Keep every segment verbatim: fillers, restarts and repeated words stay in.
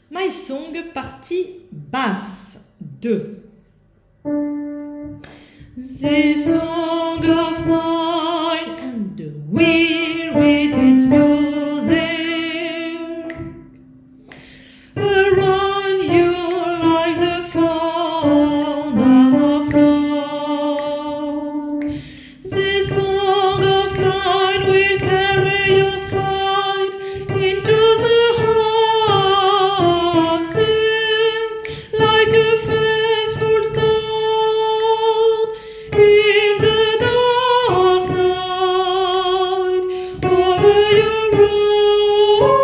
My Song, partie basse. deux. This song of mine, and the wind with its music around you like the fountain of love. This song of mine will carry your sight into the heart of things like a faithful star in the dark night over your road.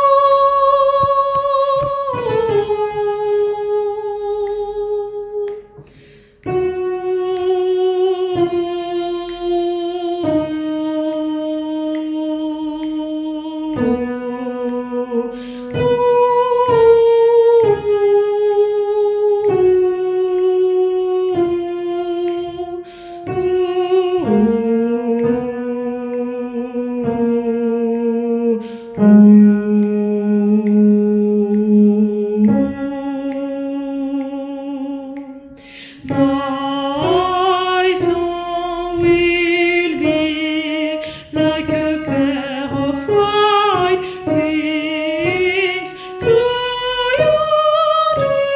My song will be like a pair of white wings to your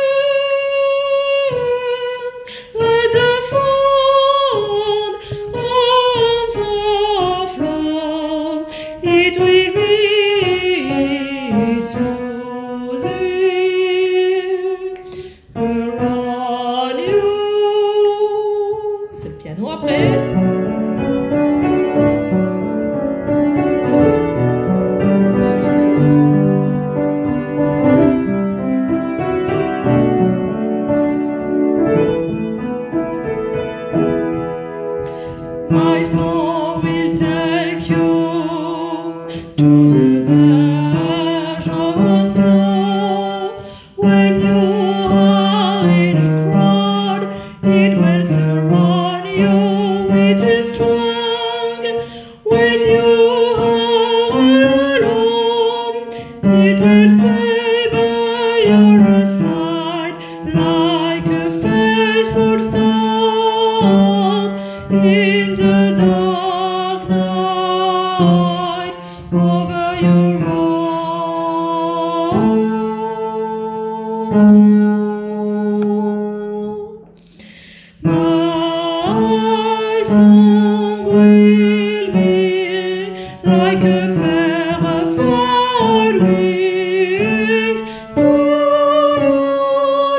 dreams, like the fond arms of love. It will be its music around you. C'est le piano après. My song will take you to the verge of unknown. When you are in a crowd, it will surround you with its tongue. When you are alone, it will stay by your side like a faithful star in the dark night over your road. My song will be like a pair of white wings to your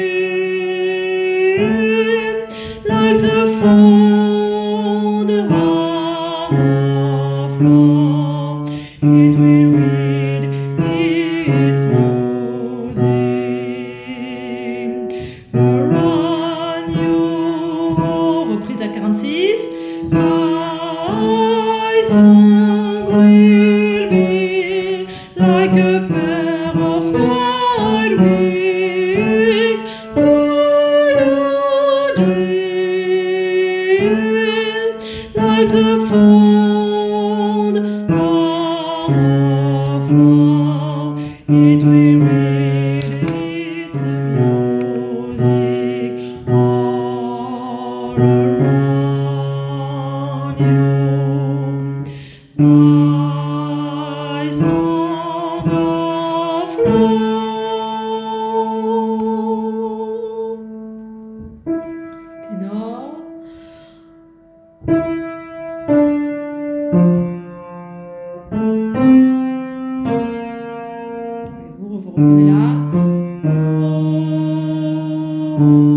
dream, like the fond arm of love. It will read its music around you. Reprise à quarante-six. My song will be like a pair of white wings to your dreams, like the fond arm of love. It will read its music all around you. My song of love. Ténor. Vous, vous reprenez là.